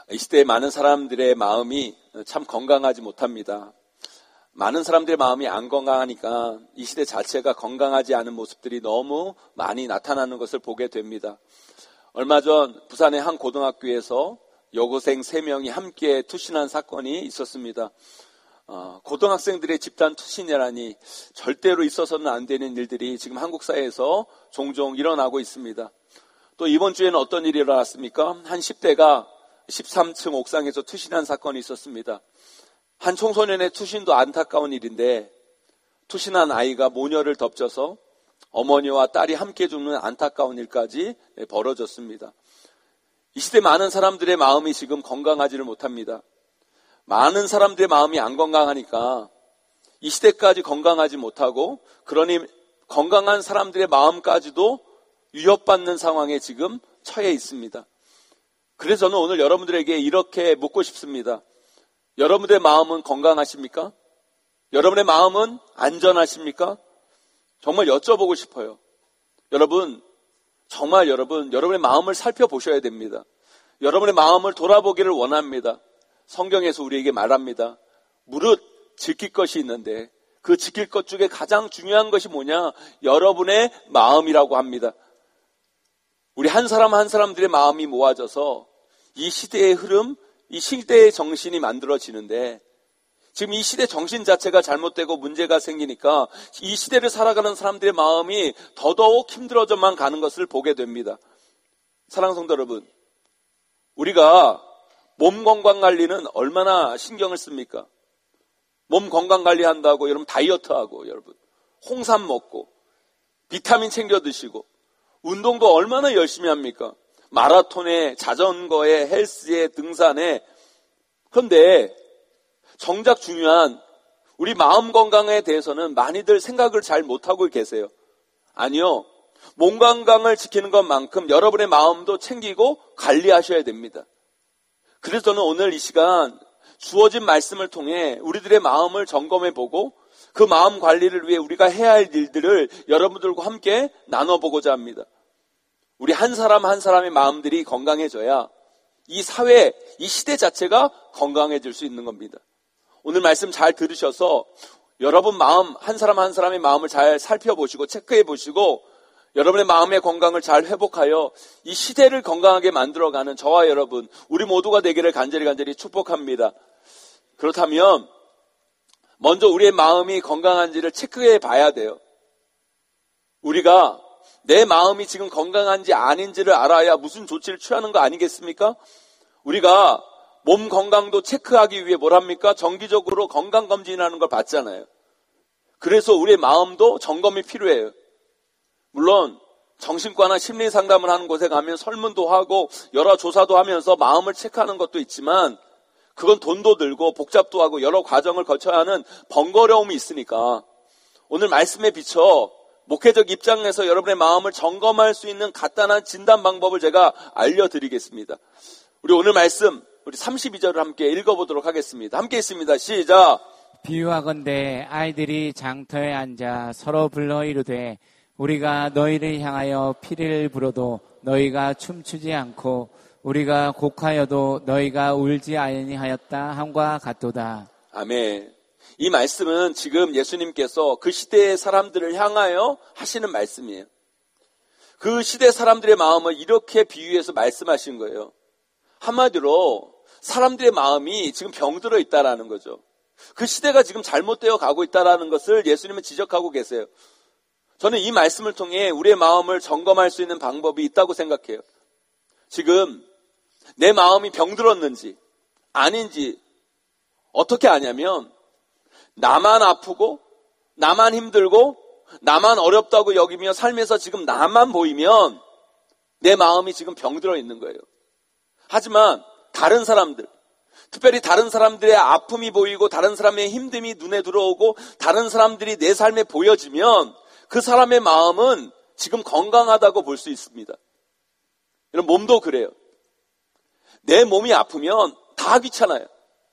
이 시대에 많은 사람들의 마음이 참 건강하지 못합니다. 많은 사람들의 마음이 안 건강하니까 이 시대 자체가 건강하지 않은 모습들이 너무 많이 나타나는 것을 보게 됩니다. 얼마 전 부산의 한 고등학교에서 여고생 3명이 함께 투신한 사건이 있었습니다. 고등학생들의 집단 투신이라니 절대로 있어서는 안 되는 일들이 지금 한국 사회에서 종종 일어나고 있습니다. 또 이번 주에는 어떤 일이 일어났습니까? 한 10대가 13층 옥상에서 투신한 사건이 있었습니다. 한 청소년의 투신도 안타까운 일인데 투신한 아이가 모녀를 덮쳐서 어머니와 딸이 함께 죽는 안타까운 일까지 벌어졌습니다. 이 시대 많은 사람들의 마음이 지금 건강하지를 못합니다. 많은 사람들의 마음이 안 건강하니까 이 시대까지 건강하지 못하고 그러니 건강한 사람들의 마음까지도 위협받는 상황에 지금 처해 있습니다. 그래서 저는 오늘 여러분들에게 이렇게 묻고 싶습니다. 여러분들의 마음은 건강하십니까? 여러분의 마음은 안전하십니까? 정말 여쭤보고 싶어요. 여러분, 정말 여러분의 마음을 살펴보셔야 됩니다. 여러분의 마음을 돌아보기를 원합니다. 성경에서 우리에게 말합니다. 무릇 지킬 것이 있는데 그 지킬 것 중에 가장 중요한 것이 뭐냐? 여러분의 마음이라고 합니다. 우리 한 사람 한 사람들의 마음이 모아져서 이 시대의 흐름, 이 시대의 정신이 만들어지는데 지금 이 시대 정신 자체가 잘못되고 문제가 생기니까 이 시대를 살아가는 사람들의 마음이 더더욱 힘들어져만 가는 것을 보게 됩니다. 사랑하는 성도 여러분, 우리가 몸 건강 관리는 얼마나 신경을 씁니까? 몸 건강 관리한다고 여러분 다이어트하고 여러분 홍삼 먹고 비타민 챙겨 드시고 운동도 얼마나 열심히 합니까? 마라톤에 자전거에 헬스에 등산에. 그런데 정작 중요한 우리 마음 건강에 대해서는 많이들 생각을 잘 못하고 계세요. 아니요. 몸 건강을 지키는 것만큼 여러분의 마음도 챙기고 관리하셔야 됩니다. 그래서 저는 오늘 이 시간 주어진 말씀을 통해 우리들의 마음을 점검해보고 그 마음 관리를 위해 우리가 해야 할 일들을 여러분들과 함께 나눠보고자 합니다. 우리 한 사람 한 사람의 마음들이 건강해져야 이 사회, 이 시대 자체가 건강해질 수 있는 겁니다. 오늘 말씀 잘 들으셔서 여러분 마음, 한 사람 한 사람의 마음을 잘 살펴보시고 체크해보시고 여러분의 마음의 건강을 잘 회복하여 이 시대를 건강하게 만들어가는 저와 여러분, 우리 모두가 되기를 간절히 축복합니다. 그렇다면 먼저 우리의 마음이 건강한지를 체크해 봐야 돼요. 우리가 내 마음이 지금 건강한지 아닌지를 알아야 무슨 조치를 취하는 거 아니겠습니까? 우리가 몸 건강도 체크하기 위해 뭘 합니까? 정기적으로 건강검진하는 걸 받잖아요. 그래서 우리의 마음도 점검이 필요해요. 물론 정신과나 심리상담을 하는 곳에 가면 설문도 하고 여러 조사도 하면서 마음을 체크하는 것도 있지만 그건 돈도 들고 복잡도 하고 여러 과정을 거쳐야 하는 번거로움이 있으니까 오늘 말씀에 비춰 목회적 입장에서 여러분의 마음을 점검할 수 있는 간단한 진단 방법을 제가 알려드리겠습니다. 우리 오늘 말씀 우리 32절을 함께 읽어보도록 하겠습니다. 함께 있습니다. 시작. 비유하건대 아이들이 장터에 앉아 서로 불러 이르되 우리가 너희를 향하여 피리를 불어도 너희가 춤추지 않고 우리가 곡하여도 너희가 울지 아니하였다 함과 같도다. 아멘. 이 말씀은 지금 예수님께서 그 시대의 사람들을 향하여 하시는 말씀이에요. 그 시대 사람들의 마음을 이렇게 비유해서 말씀하신 거예요. 한마디로 사람들의 마음이 지금 병들어 있다라는 거죠. 그 시대가 지금 잘못되어 가고 있다라는 것을 예수님은 지적하고 계세요. 저는 이 말씀을 통해 우리의 마음을 점검할 수 있는 방법이 있다고 생각해요. 지금 내 마음이 병들었는지 아닌지 어떻게 아냐면 나만 아프고 나만 힘들고 나만 어렵다고 여기며 삶에서 지금 나만 보이면 내 마음이 지금 병들어 있는 거예요. 하지만 다른 사람들, 특별히 다른 사람들의 아픔이 보이고 다른 사람의 힘듦이 눈에 들어오고 다른 사람들이 내 삶에 보여지면 그 사람의 마음은 지금 건강하다고 볼 수 있습니다. 이런 몸도 그래요. 내 몸이 아프면 다 귀찮아요.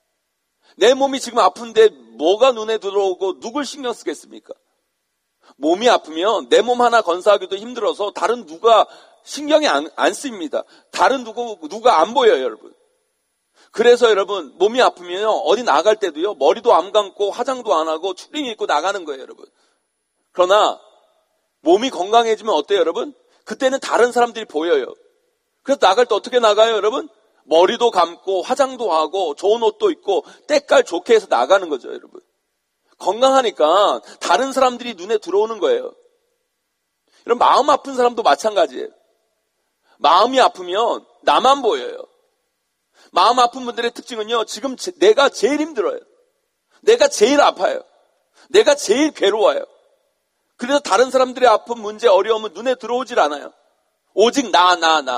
내 몸이 지금 아픈데 뭐가 눈에 들어오고 누굴 신경 쓰겠습니까? 몸이 아프면 내 몸 하나 건사하기도 힘들어서 다른 누가 신경이 안 씁니다. 다른 누가 안 보여요, 여러분. 그래서 여러분, 몸이 아프면요, 어디 나갈 때도요, 머리도 안 감고 화장도 안 하고 추리닝 입고 나가는 거예요, 여러분. 그러나 몸이 건강해지면 어때요, 여러분? 그때는 다른 사람들이 보여요. 그래서 나갈 때 어떻게 나가요, 여러분? 머리도 감고 화장도 하고 좋은 옷도 입고 때깔 좋게 해서 나가는 거죠, 여러분. 건강하니까 다른 사람들이 눈에 들어오는 거예요. 여러분, 마음 아픈 사람도 마찬가지예요. 마음이 아프면 나만 보여요. 마음 아픈 분들의 특징은요, 지금 내가 제일 힘들어요. 내가 제일 아파요. 내가 제일 괴로워요. 그래서 다른 사람들의 아픈 문제, 어려움은 눈에 들어오질 않아요. 오직 나.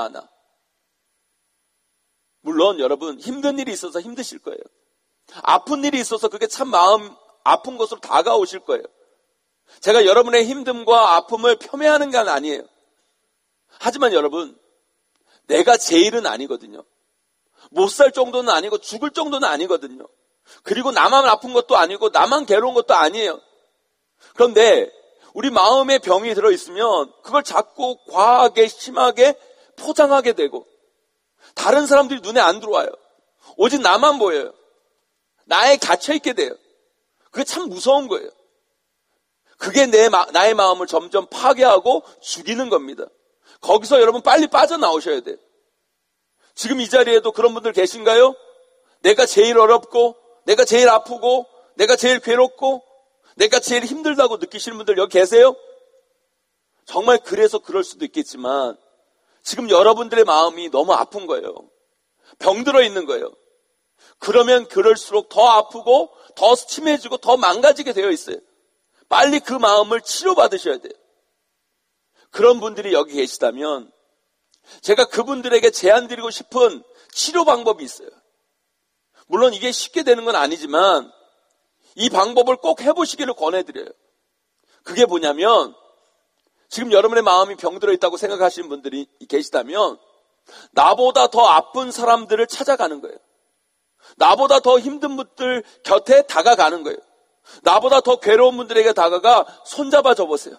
물론 여러분, 힘든 일이 있어서 힘드실 거예요. 아픈 일이 있어서 그게 참 마음 아픈 것으로 다가오실 거예요. 제가 여러분의 힘듦과 아픔을 폄훼하는 건 아니에요. 하지만 여러분, 내가 제일은 아니거든요. 못 살 정도는 아니고 죽을 정도는 아니거든요. 그리고 나만 아픈 것도 아니고 나만 괴로운 것도 아니에요. 그런데 우리 마음에 병이 들어있으면 그걸 자꾸 과하게 심하게 포장하게 되고 다른 사람들이 눈에 안 들어와요. 오직 나만 보여요. 나에 갇혀있게 돼요. 그게 참 무서운 거예요. 그게 나의 마음을 점점 파괴하고 죽이는 겁니다. 거기서 여러분 빨리 빠져나오셔야 돼요. 지금 이 자리에도 그런 분들 계신가요? 내가 제일 어렵고 내가 제일 아프고 내가 제일 괴롭고 내가 제일 힘들다고 느끼시는 분들 여기 계세요? 정말 그래서 그럴 수도 있겠지만 지금 여러분들의 마음이 너무 아픈 거예요. 병들어 있는 거예요. 그러면 그럴수록 더 아프고 더 침해지고 더 망가지게 되어 있어요. 빨리 그 마음을 치료받으셔야 돼요. 그런 분들이 여기 계시다면 제가 그분들에게 제안드리고 싶은 치료 방법이 있어요. 물론 이게 쉽게 되는 건 아니지만 이 방법을 꼭 해보시기를 권해드려요. 그게 뭐냐면 지금 여러분의 마음이 병들어 있다고 생각하시는 분들이 계시다면 나보다 더 아픈 사람들을 찾아가는 거예요. 나보다 더 힘든 분들 곁에 다가가는 거예요. 나보다 더 괴로운 분들에게 다가가 손잡아 줘보세요.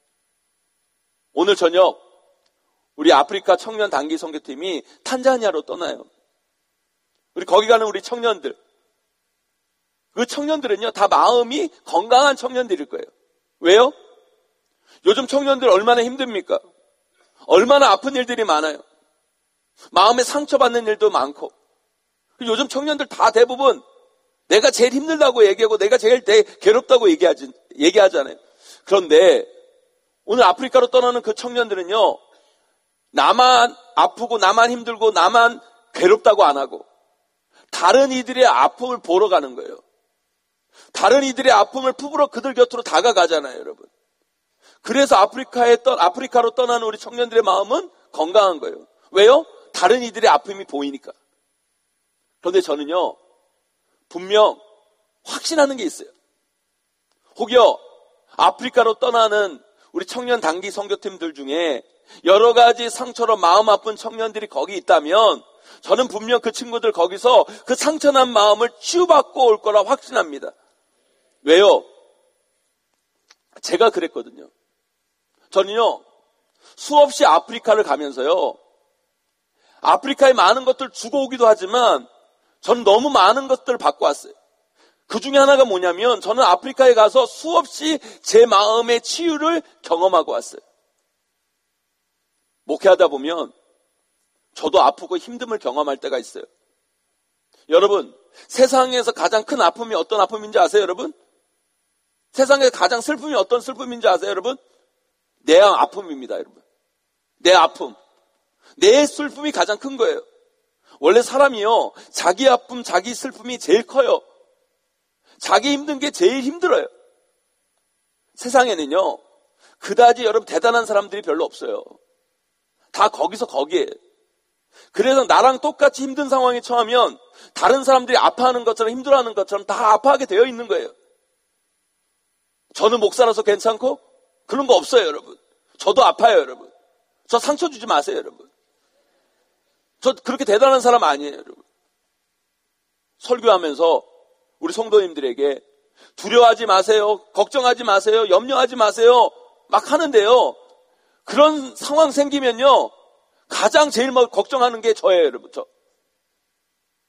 오늘 저녁 우리 아프리카 청년 단기 선교팀이 탄자니아로 떠나요. 우리 거기 가는 우리 청년들, 그 청년들은요 다 마음이 건강한 청년들일 거예요. 왜요? 요즘 청년들 얼마나 힘듭니까? 얼마나 아픈 일들이 많아요. 마음에 상처받는 일도 많고. 요즘 청년들 다 대부분 내가 제일 힘들다고 얘기하고 내가 제일 괴롭다고 얘기하잖아요. 그런데 오늘 아프리카로 떠나는 그 청년들은요, 나만 아프고 나만 힘들고 나만 괴롭다고 안 하고 다른 이들의 아픔을 보러 가는 거예요. 다른 이들의 아픔을 품으러 그들 곁으로 다가가잖아요, 여러분. 그래서 아프리카로 떠나는 우리 청년들의 마음은 건강한 거예요. 왜요? 다른 이들의 아픔이 보이니까. 그런데 저는요, 분명 확신하는 게 있어요. 혹여 아프리카로 떠나는 우리 청년 단기 선교팀들 중에 여러 가지 상처로 마음 아픈 청년들이 거기 있다면 저는 분명 그 친구들 거기서 그 상처난 마음을 치유받고 올 거라 확신합니다. 왜요? 제가 그랬거든요. 저는요, 수없이 아프리카를 가면서요, 아프리카에 많은 것들 주고 오기도 하지만 저는 너무 많은 것들을 받고 왔어요. 그 중에 하나가 뭐냐면 저는 아프리카에 가서 수없이 제 마음의 치유를 경험하고 왔어요. 목회하다 보면 저도 아프고 힘듦을 경험할 때가 있어요. 여러분, 세상에서 가장 큰 아픔이 어떤 아픔인지 아세요, 여러분? 세상에서 가장 슬픔이 어떤 슬픔인지 아세요, 여러분? 내 아픔입니다, 여러분. 내 아픔. 내 슬픔이 가장 큰 거예요. 원래 사람이요, 자기 아픔, 자기 슬픔이 제일 커요. 자기 힘든 게 제일 힘들어요. 세상에는요, 그다지 여러분 대단한 사람들이 별로 없어요. 다 거기서 거기에. 그래서 나랑 똑같이 힘든 상황에 처하면 다른 사람들이 아파하는 것처럼 힘들어하는 것처럼 다 아파하게 되어 있는 거예요. 저는 목사라서 괜찮고 그런 거 없어요, 여러분. 저도 아파요, 여러분. 저 상처 주지 마세요, 여러분. 저 그렇게 대단한 사람 아니에요, 여러분. 설교하면서 우리 성도님들에게 두려워하지 마세요, 걱정하지 마세요, 염려하지 마세요 막 하는데요, 그런 상황 생기면요 가장 제일 걱정하는 게 저예요, 여러분.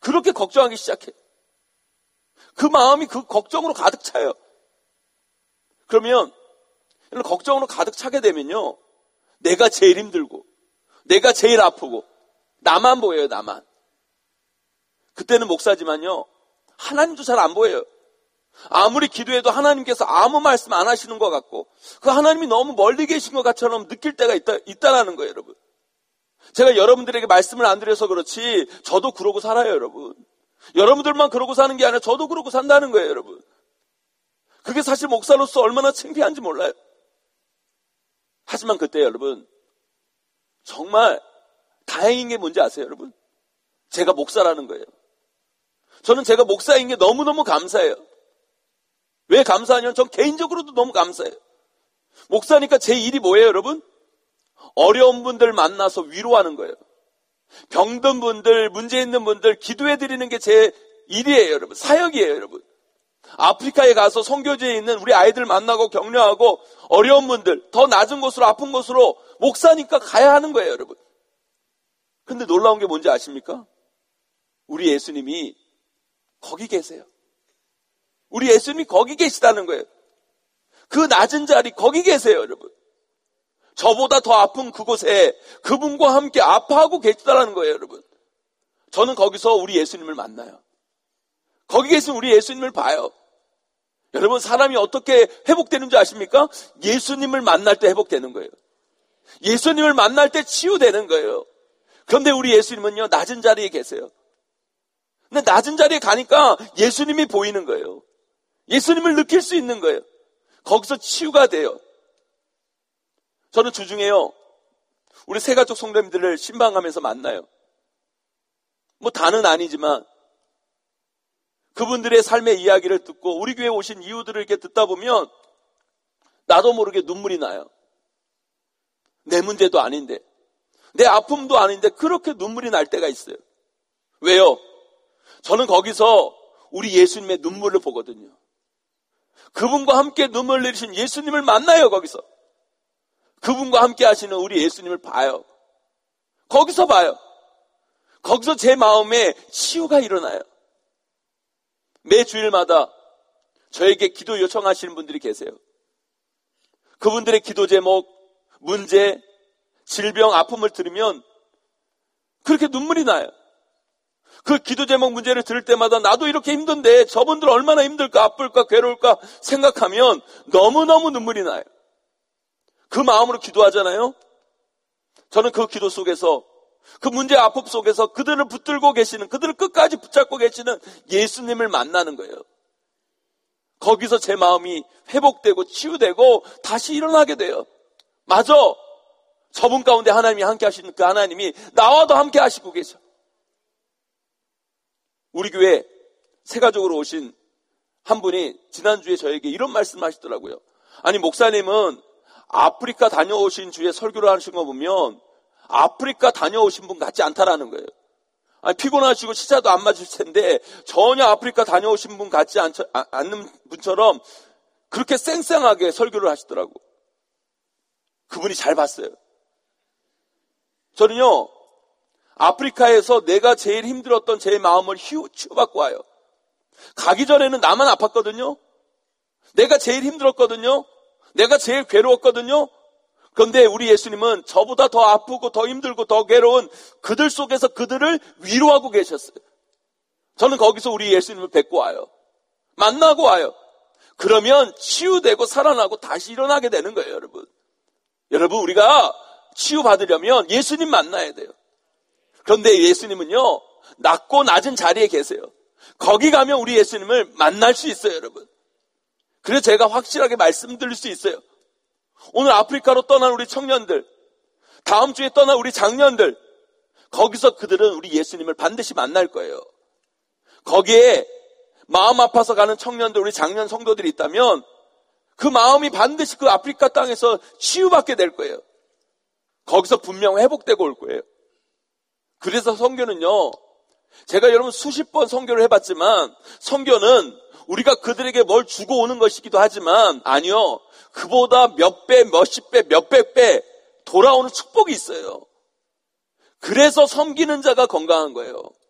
그렇게 걱정하기 시작해요. 그 마음이 그 걱정으로 가득 차요. 그러면 이런 걱정으로 가득 차게 되면요, 내가 제일 힘들고 내가 제일 아프고 나만 보여요. 나만. 그때는 목사지만요, 하나님도 잘 안 보여요. 아무리 기도해도 하나님께서 아무 말씀 안 하시는 것 같고 그 하나님이 너무 멀리 계신 것 같처럼 느낄 때가 있다라는 거예요. 여러분, 제가 여러분들에게 말씀을 안 드려서 그렇지 저도 그러고 살아요. 여러분, 여러분들만 그러고 사는 게 아니라 저도 그러고 산다는 거예요. 여러분, 그게 사실 목사로서 얼마나 창피한지 몰라요. 하지만 그때 여러분, 정말 다행인 게 뭔지 아세요? 여러분, 제가 목사라는 거예요. 저는 제가 목사인 게 너무너무 감사해요. 왜 감사하냐면 전 개인적으로도 너무 감사해요. 목사니까 제 일이 뭐예요? 여러분, 어려운 분들 만나서 위로하는 거예요. 병든 분들, 문제 있는 분들 기도해 드리는 게 제 일이에요. 여러분, 사역이에요. 여러분, 아프리카에 가서 선교지에 있는 우리 아이들 만나고 격려하고 어려운 분들, 더 낮은 곳으로 아픈 곳으로 목사니까 가야 하는 거예요. 여러분, 근데 놀라운 게 뭔지 아십니까? 우리 예수님이 거기 계세요. 우리 예수님이 거기 계시다는 거예요. 그 낮은 자리 거기 계세요. 여러분, 저보다 더 아픈 그곳에 그분과 함께 아파하고 계시다는 거예요. 여러분, 저는 거기서 우리 예수님을 만나요. 거기 계신 우리 예수님을 봐요. 여러분, 사람이 어떻게 회복되는 줄 아십니까? 예수님을 만날 때 회복되는 거예요. 예수님을 만날 때 치유되는 거예요. 그런데 우리 예수님은요, 낮은 자리에 계세요. 근데 낮은 자리에 가니까 예수님이 보이는 거예요. 예수님을 느낄 수 있는 거예요. 거기서 치유가 돼요. 저는 주중에요, 우리 새가족 성도님들을 신방하면서 만나요. 뭐 다는 아니지만 그분들의 삶의 이야기를 듣고 우리 교회에 오신 이유들을 이렇게 듣다 보면 나도 모르게 눈물이 나요. 내 문제도 아닌데, 내 아픔도 아닌데 그렇게 눈물이 날 때가 있어요. 왜요? 저는 거기서 우리 예수님의 눈물을 보거든요. 그분과 함께 눈물 흘리신 예수님을 만나요. 거기서 그분과 함께 하시는 우리 예수님을 봐요. 거기서 봐요. 거기서 제 마음에 치유가 일어나요. 매 주일마다 저에게 기도 요청하시는 분들이 계세요. 그분들의 기도 제목, 문제, 질병, 아픔을 들으면 그렇게 눈물이 나요. 그 기도 제목, 문제를 들을 때마다 나도 이렇게 힘든데 저분들 얼마나 힘들까, 아플까, 괴로울까 생각하면 너무너무 눈물이 나요. 그 마음으로 기도하잖아요. 저는 그 기도 속에서, 그 문제 아픔 속에서 그들을 붙들고 계시는, 그들을 끝까지 붙잡고 계시는 예수님을 만나는 거예요. 거기서 제 마음이 회복되고 치유되고 다시 일어나게 돼요. 맞아, 저분 가운데 하나님이 함께 하시는 그 하나님이 나와도 함께 하시고 계셔. 우리 교회 새가족으로 오신 한 분이 지난주에 저에게 이런 말씀 하시더라고요. 아니, 목사님은 아프리카 다녀오신 주에 설교를 하신 거 보면 아프리카 다녀오신 분 같지 않다라는 거예요. 아니, 피곤하시고 시차도 안 맞을 텐데 전혀 아프리카 다녀오신 분 같지 않는 분처럼 그렇게 쌩쌩하게 설교를 하시더라고. 그분이 잘 봤어요. 저는요, 아프리카에서 내가 제일 힘들었던 제 마음을 치유받고 와요. 가기 전에는 나만 아팠거든요. 내가 제일 힘들었거든요. 내가 제일 괴로웠거든요. 그런데 우리 예수님은 저보다 더 아프고 더 힘들고 더 괴로운 그들 속에서 그들을 위로하고 계셨어요. 저는 거기서 우리 예수님을 뵙고 와요. 만나고 와요. 그러면 치유되고 살아나고 다시 일어나게 되는 거예요. 여러분, 우리가 치유받으려면 예수님 만나야 돼요. 그런데 예수님은요, 낮고 낮은 자리에 계세요. 거기 가면 우리 예수님을 만날 수 있어요. 여러분, 그래서 제가 확실하게 말씀드릴 수 있어요. 오늘 아프리카로 떠난 우리 청년들, 다음 주에 떠난 우리 장년들, 거기서 그들은 우리 예수님을 반드시 만날 거예요. 거기에 마음 아파서 가는 청년들, 우리 장년 성도들이 있다면 그 마음이 반드시 그 아프리카 땅에서 치유받게 될 거예요. 거기서 분명 회복되고 올 거예요. 그래서 선교는요, 제가 여러분 수십 번 선교를 해봤지만 선교는 우리가 그들에게 뭘 주고 오는 것이기도 하지만 아니요, 그보다 몇 배, 몇십 배, 몇백 배 돌아오는 축복이 있어요. 그래서 섬기는 자가 건강한 거예요.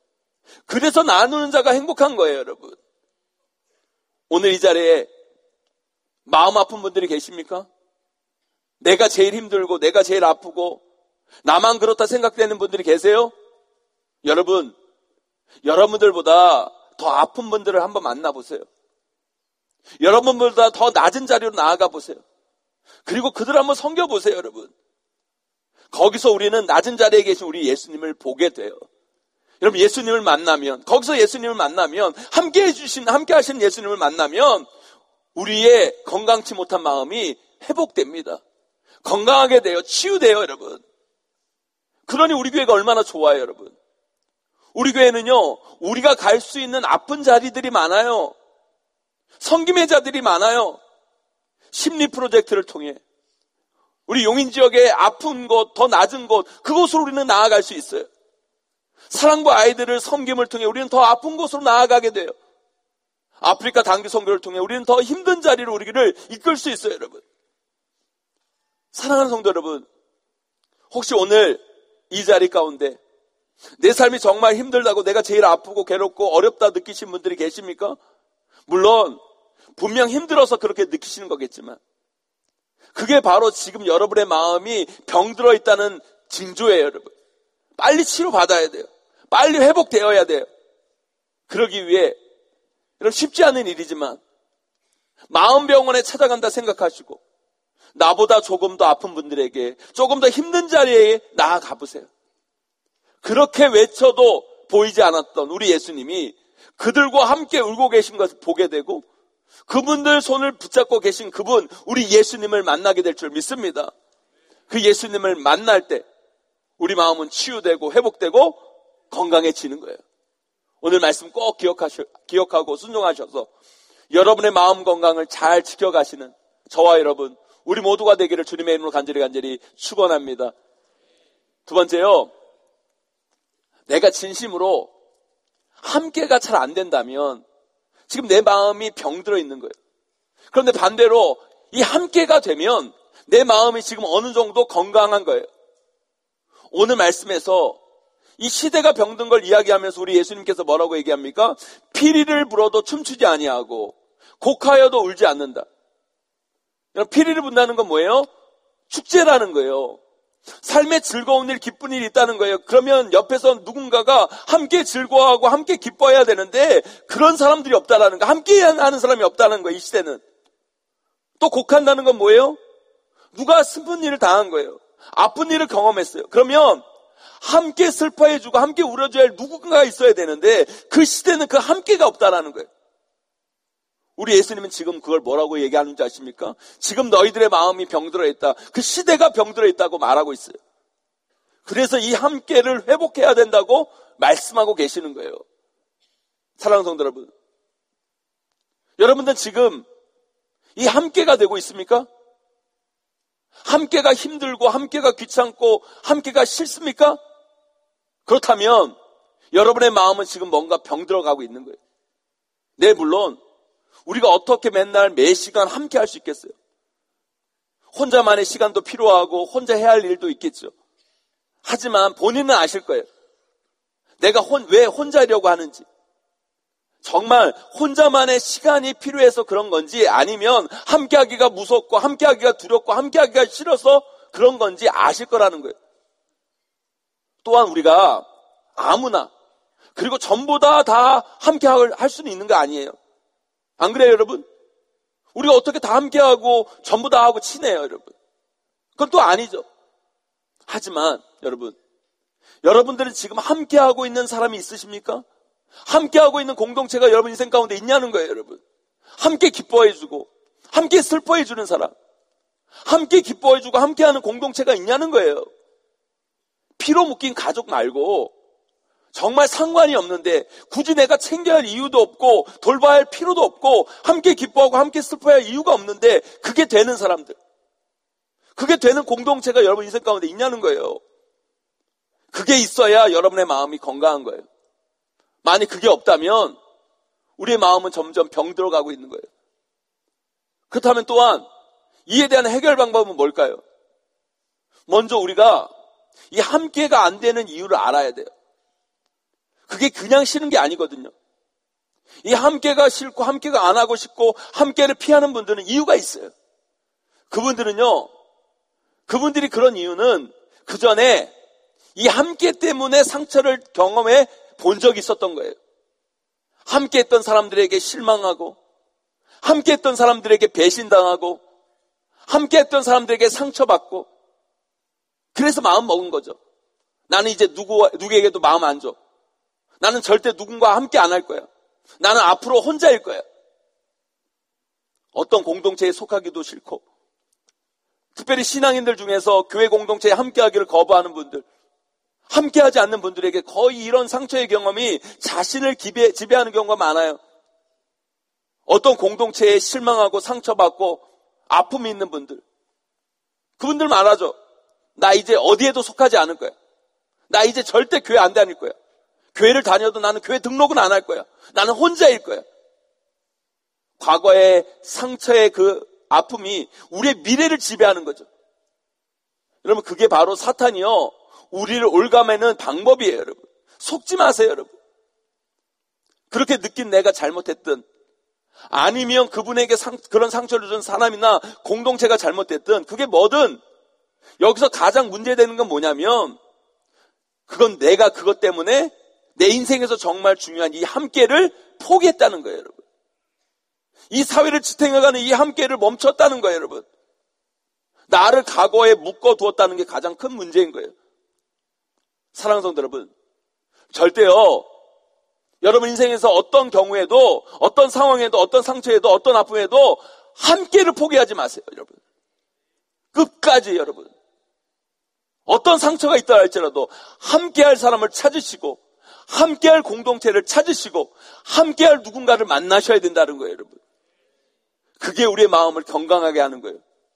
그래서 나누는 자가 행복한 거예요, 여러분. 오늘 이 자리에 마음 아픈 분들이 계십니까? 내가 제일 힘들고 내가 제일 아프고 나만 그렇다 생각되는 분들이 계세요? 여러분, 여러분들보다 더 아픈 분들을 한번 만나보세요. 여러분들보다 더 낮은 자리로 나아가 보세요. 그리고 그들을 한번 섬겨보세요, 여러분. 거기서 우리는 낮은 자리에 계신 우리 예수님을 보게 돼요. 여러분, 예수님을 만나면, 거기서 예수님을 만나면, 함께 하시는 예수님을 만나면 우리의 건강치 못한 마음이 회복됩니다. 건강하게 돼요. 치유돼요, 여러분. 그러니 우리 교회가 얼마나 좋아요, 여러분. 우리 교회는요, 우리가 갈 수 있는 아픈 자리들이 많아요. 섬김의 자들이 많아요. 심리 프로젝트를 통해 우리 용인 지역의 아픈 곳, 더 낮은 곳, 그곳으로 우리는 나아갈 수 있어요. 사랑과 아이들을 섬김을 통해 우리는 더 아픈 곳으로 나아가게 돼요. 아프리카 단기 선교를 통해 우리는 더 힘든 자리로 우리를 이끌 수 있어요, 여러분. 사랑하는 성도 여러분, 혹시 오늘 이 자리 가운데 내 삶이 정말 힘들다고, 내가 제일 아프고 괴롭고 어렵다 느끼신 분들이 계십니까? 물론 분명 힘들어서 그렇게 느끼시는 거겠지만 그게 바로 지금 여러분의 마음이 병들어 있다는 징조예요, 여러분. 빨리 치료받아야 돼요. 빨리 회복되어야 돼요. 그러기 위해, 여러분, 쉽지 않은 일이지만 마음병원에 찾아간다 생각하시고 나보다 조금 더 아픈 분들에게, 조금 더 힘든 자리에 나아가 보세요. 그렇게 외쳐도 보이지 않았던 우리 예수님이 그들과 함께 울고 계신 것을 보게 되고 그분들 손을 붙잡고 계신 그분, 우리 예수님을 만나게 될 줄 믿습니다. 그 예수님을 만날 때 우리 마음은 치유되고 회복되고 건강해지는 거예요. 오늘 말씀 꼭 기억하고 순종하셔서 여러분의 마음 건강을 잘 지켜가시는 저와 여러분, 우리 모두가 되기를 주님의 이름으로 간절히 축원합니다. 두 번째요, 내가 진심으로 함께가 잘 안 된다면 지금 내 마음이 병들어 있는 거예요. 그런데 반대로 이 함께가 되면 내 마음이 지금 어느 정도 건강한 거예요. 오늘 말씀에서 이 시대가 병든 걸 이야기하면서 우리 예수님께서 뭐라고 얘기합니까? 피리를 불어도 춤추지 아니하고 곡하여도 울지 않는다. 피리를 분다는 건 뭐예요? 축제라는 거예요. 삶에 즐거운 일, 기쁜 일이 있다는 거예요. 그러면 옆에서 누군가가 함께 즐거워하고 함께 기뻐해야 되는데 그런 사람들이 없다라는 거, 함께 하는 사람이 없다는 거예요, 이 시대는. 또 곡한다는 건 뭐예요? 누가 슬픈 일을 당한 거예요. 아픈 일을 경험했어요. 그러면 함께 슬퍼해주고 함께 울어줘야 할 누군가가 있어야 되는데 그 시대는 그 함께가 없다라는 거예요. 우리 예수님은 지금 그걸 뭐라고 얘기하는지 아십니까? 지금 너희들의 마음이 병들어 있다. 그 시대가 병들어 있다고 말하고 있어요. 그래서 이 함께를 회복해야 된다고 말씀하고 계시는 거예요. 사랑하는 성도 여러분, 여러분들 지금 이 함께가 되고 있습니까? 함께가 힘들고 함께가 귀찮고 함께가 싫습니까? 그렇다면 여러분의 마음은 지금 뭔가 병들어가고 있는 거예요. 네, 물론 우리가 어떻게 맨날 매 시간 함께 할 수 있겠어요? 혼자만의 시간도 필요하고 혼자 해야 할 일도 있겠죠. 하지만 본인은 아실 거예요. 내가 왜 혼자려고 하는지. 정말 혼자만의 시간이 필요해서 그런 건지, 아니면 함께하기가 무섭고 함께하기가 두렵고 함께하기가 싫어서 그런 건지 아실 거라는 거예요. 또한 우리가 아무나, 그리고 전부 다 함께 할 수는 있는 거 아니에요. 안 그래요, 여러분? 우리가 어떻게 다 함께하고 전부 다 하고 친해요, 여러분? 그건 또 아니죠. 하지만 여러분들은 지금 함께하고 있는 사람이 있으십니까? 함께하고 있는 공동체가 여러분 인생 가운데 있냐는 거예요, 여러분. 함께 기뻐해주고 함께 슬퍼해주는 사람, 함께 기뻐해주고 함께하는 공동체가 있냐는 거예요. 피로 묶인 가족 말고 정말 상관이 없는데 굳이 내가 챙겨야 할 이유도 없고 돌봐야 할 필요도 없고 함께 기뻐하고 함께 슬퍼야 할 이유가 없는데 그게 되는 사람들, 그게 되는 공동체가 여러분 인생 가운데 있냐는 거예요. 그게 있어야 여러분의 마음이 건강한 거예요. 만약 그게 없다면 우리의 마음은 점점 병들어가고 있는 거예요. 그렇다면 또한 이에 대한 해결 방법은 뭘까요? 먼저 우리가 이 함께가 안 되는 이유를 알아야 돼요. 그게 그냥 싫은 게 아니거든요. 이 함께가 싫고 함께가 안 하고 싶고 함께를 피하는 분들은 이유가 있어요. 그분들이 그런 이유는 그 전에 이 함께 때문에 상처를 경험해 본 적이 있었던 거예요. 함께 했던 사람들에게 실망하고, 함께 했던 사람들에게 배신당하고, 함께 했던 사람들에게 상처받고, 그래서 마음 먹은 거죠. 나는 이제 누구에게도 마음 안 줘. 나는 절대 누군가와 함께 안 할 거야. 나는 앞으로 혼자일 거야. 어떤 공동체에 속하기도 싫고, 특별히 신앙인들 중에서 교회 공동체에 함께하기를 거부하는 분들, 함께하지 않는 분들에게 거의 이런 상처의 경험이 자신을 지배하는 경우가 많아요. 어떤 공동체에 실망하고 상처받고 아픔이 있는 분들, 그분들 말하죠. 나 이제 어디에도 속하지 않을 거야. 나 이제 절대 교회 안 다닐 거야. 교회를 다녀도 나는 교회 등록은 안 할 거야. 나는 혼자일 거야. 과거의 상처의 그 아픔이 우리의 미래를 지배하는 거죠. 여러분, 그게 바로 사탄이요, 우리를 올가매는 방법이에요. 여러분, 속지 마세요. 여러분, 그렇게 느낀 내가 잘못했든, 아니면 그분에게 그런 상처를 준 사람이나 공동체가 잘못됐든, 그게 뭐든 여기서 가장 문제되는 건 뭐냐면, 그건 내가 그것 때문에 내 인생에서 정말 중요한 이 함께를 포기했다는 거예요. 여러분, 이 사회를 지탱해가는 이 함께를 멈췄다는 거예요. 여러분, 나를 과거에 묶어두었다는 게 가장 큰 문제인 거예요. 사랑하는 성도 여러분, 절대요, 여러분 인생에서 어떤 경우에도, 어떤 상황에도, 어떤 상처에도, 어떤 아픔에도 함께를 포기하지 마세요. 여러분, 끝까지. 여러분, 어떤 상처가 있다 할지라도 함께할 사람을 찾으시고, 함께할 공동체를 찾으시고, 함께할 누군가를 만나셔야 된다는 거예요. 여러분, 그게 우리의 마음을 건강하게 하는 거예요.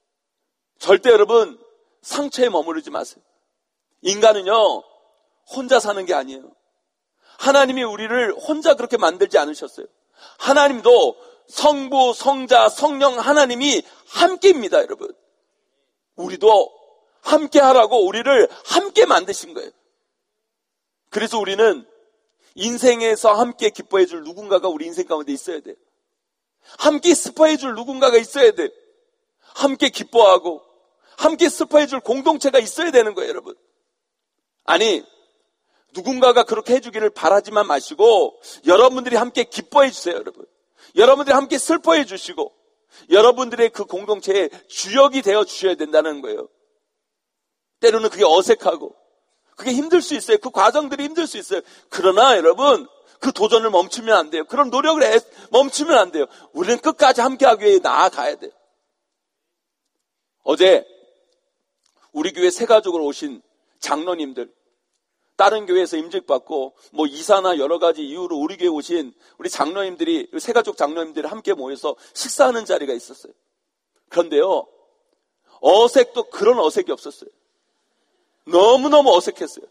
절대 여러분 상처에 머무르지 마세요. 인간은요, 혼자 사는 게 아니에요. 하나님이 우리를 혼자 그렇게 만들지 않으셨어요. 하나님도 성부, 성자, 성령 하나님이 함께입니다. 여러분, 우리도 함께 하라고 우리를 함께 만드신 거예요. 그래서 우리는 인생에서 함께 기뻐해 줄 누군가가 우리 인생 가운데 있어야 돼요. 함께 슬퍼해 줄 누군가가 있어야 돼요. 함께 기뻐하고 함께 슬퍼해 줄 공동체가 있어야 되는 거예요. 여러분, 아니, 누군가가 그렇게 해주기를 바라지만 마시고 여러분들이 함께 기뻐해 주세요. 여러분, 여러분들이 함께 슬퍼해 주시고 여러분들의 그 공동체의 주역이 되어 주셔야 된다는 거예요. 때로는 그게 어색하고 그게 힘들 수 있어요. 그 과정들이 힘들 수 있어요. 그러나 여러분, 그 도전을 멈추면 안 돼요. 그런 노력을 멈추면 안 돼요. 우리는 끝까지 함께하기 위해 나아가야 돼요. 어제 우리 교회 새 가족으로 오신 장로님들, 다른 교회에서 임직받고 뭐 이사나 여러 가지 이유로 우리 교회 오신 우리 장로님들이, 새 가족 장로님들이 함께 모여서 식사하는 자리가 있었어요. 그런데요, 어색도 그런 어색이 없었어요. 너무너무 어색했어요.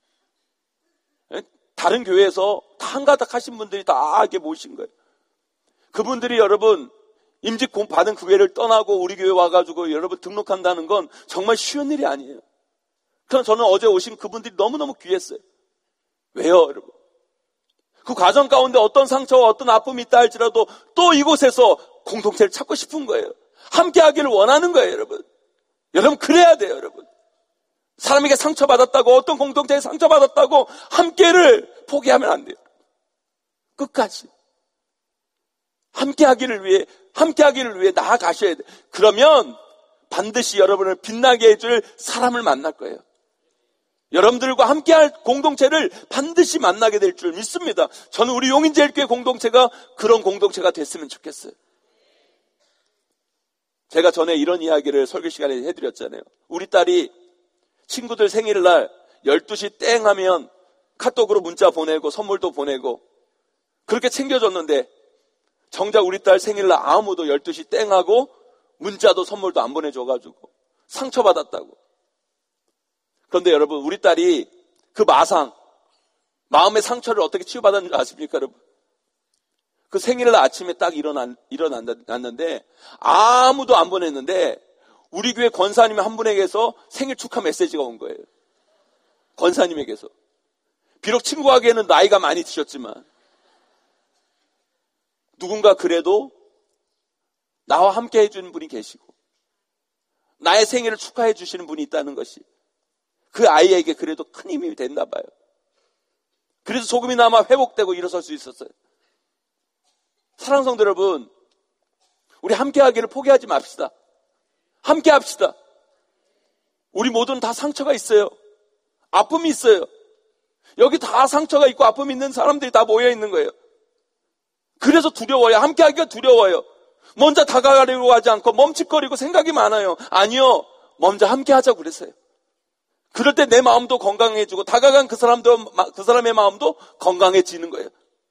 다른 교회에서 다 한가닥 하신 분들이 다 이렇게 모이신 거예요. 그분들이 여러분 임직 받은 그 교회를 떠나고 우리 교회 와가지고 여러분 등록한다는 건 정말 쉬운 일이 아니에요. 그럼 저는 어제 오신 그분들이 너무너무 귀했어요. 왜요, 여러분? 그 과정 가운데 어떤 상처와 어떤 아픔이 있다 할지라도 또 이곳에서 공동체를 찾고 싶은 거예요. 함께 하기를 원하는 거예요. 여러분, 여러분 그래야 돼요. 여러분, 사람에게 상처받았다고, 어떤 공동체에 상처받았다고 함께를 포기하면 안 돼요. 끝까지 함께하기를 위해 나아가셔야 돼요. 그러면 반드시 여러분을 빛나게 해줄 사람을 만날 거예요. 여러분들과 함께할 공동체를 반드시 만나게 될 줄 믿습니다. 저는 우리 용인제일교회 공동체가 그런 공동체가 됐으면 좋겠어요. 제가 전에 이런 이야기를 설교 시간에 해드렸잖아요. 우리 딸이 친구들 생일날 12시 땡 하면 카톡으로 문자 보내고 선물도 보내고 그렇게 챙겨줬는데, 정작 우리 딸 생일날 아무도 12시 땡 하고 문자도 선물도 안 보내줘가지고 상처받았다고. 그런데 여러분, 우리 딸이 그 마음의 상처를 어떻게 치유받았는지 아십니까? 여러분, 그 생일날 아침에 딱 일어났는데 아무도 안 보냈는데 우리 교회 권사님 한 분에게서 생일 축하 메시지가 온 거예요. 권사님에게서 비록 친구에게는 나이가 많이 드셨지만 누군가 그래도 나와 함께 해주는 분이 계시고 나의 생일을 축하해 주시는 분이 있다는 것이 그 아이에게 그래도 큰 힘이 됐나 봐요. 그래서 조금이나마 회복되고 일어설 수 있었어요. 사랑하는 성도 여러분, 우리 함께 하기를 포기하지 맙시다. 함께 합시다. 우리 모두는 다 상처가 있어요. 아픔이 있어요. 여기 다 상처가 있고 아픔이 있는 사람들이 다 모여 있는 거예요. 그래서 두려워요. 함께 하기가 두려워요. 먼저 다가가려고 하지 않고 멈칫거리고 생각이 많아요. 아니요. 먼저 함께 하자고 그랬어요. 그럴 때 내 마음도 건강해지고 다가간 그 사람의 마음도 건강해지는 거예요.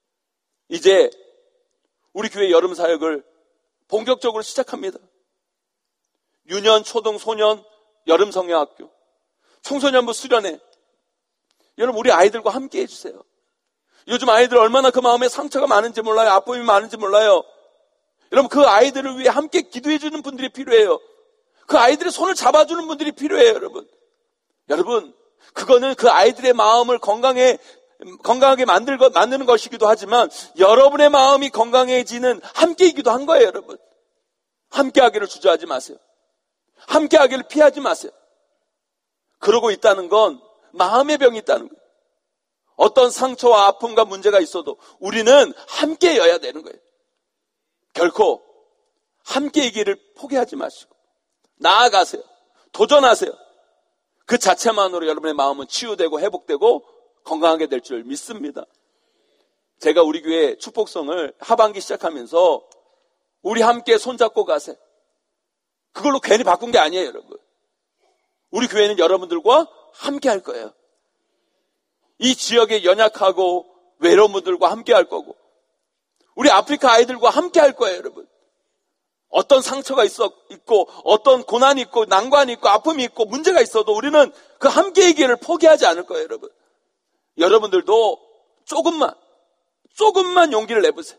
이제 우리 교회 여름 사역을 본격적으로 시작합니다. 유년, 초등, 소년, 여름 성경학교, 청소년부 수련회. 여러분 우리 아이들과 함께 해주세요. 요즘 아이들 얼마나 그 마음에 상처가 많은지 몰라요. 아픔이 많은지 몰라요. 여러분 그 아이들을 위해 함께 기도해 주는 분들이 필요해요. 그 아이들의 손을 잡아주는 분들이 필요해요. 여러분 그거는 그 아이들의 마음을 건강하게 만드는 것이기도 하지만 여러분의 마음이 건강해지는 함께이기도 한 거예요. 여러분 함께하기를 주저하지 마세요. 함께하기를 피하지 마세요. 그러고 있다는 건 마음의 병이 있다는 거예요. 어떤 상처와 아픔과 문제가 있어도 우리는 함께여야 되는 거예요. 결코 함께이기를 포기하지 마시고 나아가세요. 도전하세요. 그 자체만으로 여러분의 마음은 치유되고 회복되고 건강하게 될 줄 믿습니다. 제가 우리 교회 축복성을 하반기 시작하면서 우리 함께 손잡고 가세요. 그걸로 괜히 바꾼 게 아니에요, 여러분. 우리 교회는 여러분들과 함께 할 거예요. 이 지역의 연약하고 외로운 분들과 함께 할 거고 우리 아프리카 아이들과 함께 할 거예요, 여러분. 어떤 상처가 있고 어떤 고난이 있고 난관이 있고 아픔이 있고 문제가 있어도 우리는 그 함께이기를 포기하지 않을 거예요, 여러분. 여러분들도 조금만 용기를 내보세요.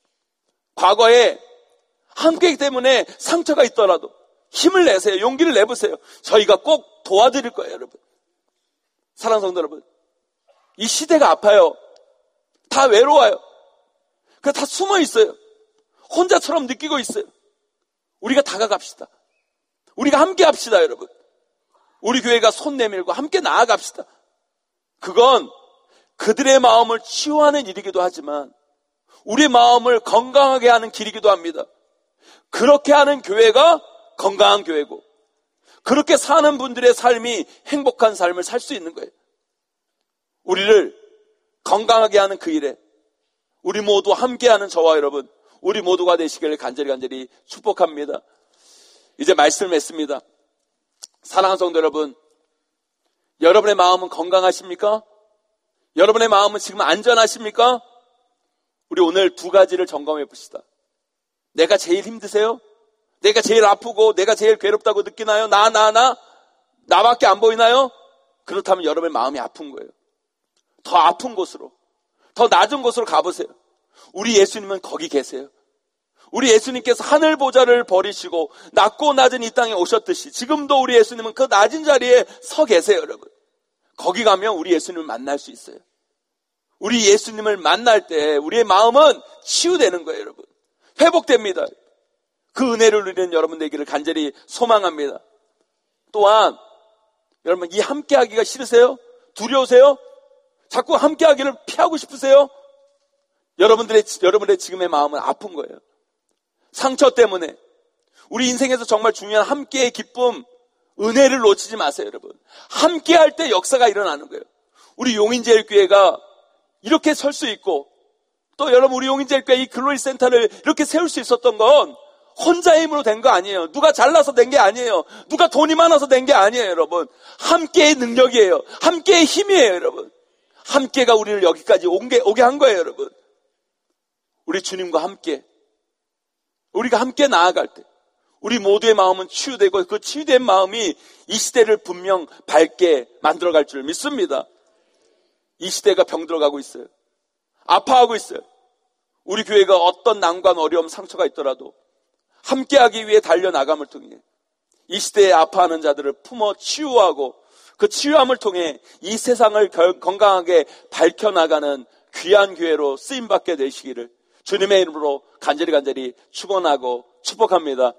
과거에 함께이기 때문에 상처가 있더라도 힘을 내세요. 용기를 내보세요. 저희가 꼭 도와드릴 거예요, 여러분. 사랑하는 성도 여러분, 이 시대가 아파요. 다 외로워요. 다 숨어 있어요. 혼자처럼 느끼고 있어요. 우리가 다가갑시다. 우리가 함께 합시다, 여러분. 우리 교회가 손 내밀고 함께 나아갑시다. 그건 그들의 마음을 치유하는 일이기도 하지만 우리 마음을 건강하게 하는 길이기도 합니다. 그렇게 하는 교회가 건강한 교회고 그렇게 사는 분들의 삶이 행복한 삶을 살 수 있는 거예요. 우리를 건강하게 하는 그 일에 우리 모두 함께하는 저와 여러분, 우리 모두가 되시기를 간절히 축복합니다. 이제 말씀을 맺습니다. 사랑하는 성도 여러분, 여러분의 마음은 건강하십니까? 여러분의 마음은 지금 안전하십니까? 우리 오늘 두 가지를 점검해 봅시다. 내가 제일 힘드세요? 내가 제일 아프고 내가 제일 괴롭다고 느끼나요? 나밖에 안 보이나요? 그렇다면 여러분의 마음이 아픈 거예요. 더 아픈 곳으로, 더 낮은 곳으로 가보세요. 우리 예수님은 거기 계세요. 우리 예수님께서 하늘 보좌를 버리시고 낮고 낮은 이 땅에 오셨듯이 지금도 우리 예수님은 그 낮은 자리에 서 계세요, 여러분. 거기 가면 우리 예수님을 만날 수 있어요. 우리 예수님을 만날 때 우리의 마음은 치유되는 거예요, 여러분. 회복됩니다. 그 은혜를 누리는 여러분 되기를 간절히 소망합니다. 또한 여러분 이 함께하기가 싫으세요? 두려우세요? 자꾸 함께하기를 피하고 싶으세요? 여러분의 지금의 마음은 아픈 거예요. 상처 때문에 우리 인생에서 정말 중요한 함께의 기쁨, 은혜를 놓치지 마세요, 여러분. 함께할 때 역사가 일어나는 거예요. 우리 용인제일교회가 이렇게 설 수 있고 또 여러분 우리 용인제일교회 이 글로리 센터를 이렇게 세울 수 있었던 건 혼자의 힘으로 된 거 아니에요. 누가 잘나서 된 게 아니에요. 누가 돈이 많아서 된 게 아니에요, 여러분. 함께의 능력이에요. 함께의 힘이에요, 여러분. 함께가 우리를 여기까지 오게 한 거예요, 여러분. 우리 주님과 함께, 우리가 함께 나아갈 때 우리 모두의 마음은 치유되고 그 치유된 마음이 이 시대를 분명 밝게 만들어갈 줄 믿습니다. 이 시대가 병들어가고 있어요. 아파하고 있어요. 우리 교회가 어떤 난관, 어려움, 상처가 있더라도 함께하기 위해 달려나감을 통해 이 시대에 아파하는 자들을 품어 치유하고 그 치유함을 통해 이 세상을 건강하게 밝혀나가는 귀한 교회로 쓰임받게 되시기를 주님의 이름으로 간절히 축원하고 축복합니다.